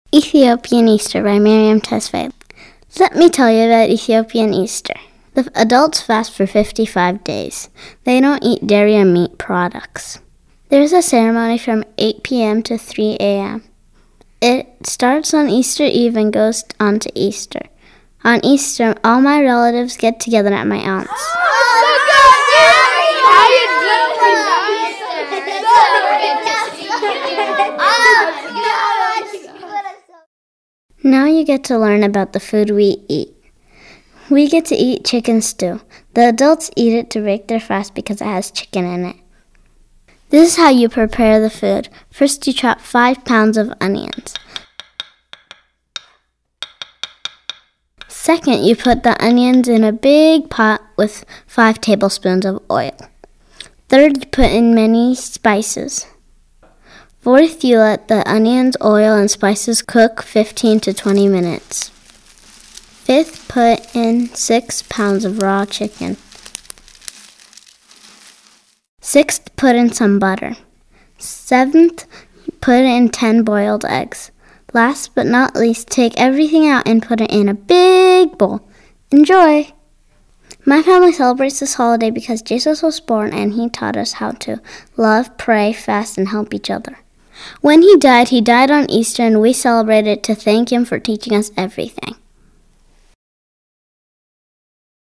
Ethiopian Easter by Miriam Tesfaye. Let me tell you about Ethiopian Easter. The adults fast for 55 days. They don't eat dairy or meat products. There's a ceremony from 8 p.m. to 3 a.m. It starts on Easter Eve and goes on to Easter. On Easter, all my relatives get together at my aunt's. Now you get to learn about the food we eat. We get to eat chicken stew. The adults eat it to break their fast because it has chicken in it. This is how you prepare the food. First, you chop 5 pounds of onions. Second, you put the onions in a big pot with 5 tablespoons of oil. Third, you put in many spices. Fourth, you let the onions, oil, and spices cook 15 to 20 minutes. Fifth, put in 6 pounds of raw chicken. Sixth, put in some butter. Seventh, put in 10 boiled eggs. Last but not least, take everything out and put it in a big bowl. Enjoy! My family celebrates this holiday because Jesus was born and he taught us how to love, pray, fast, and help each other. When he died on Easter, and we celebrate it to thank him for teaching us everything.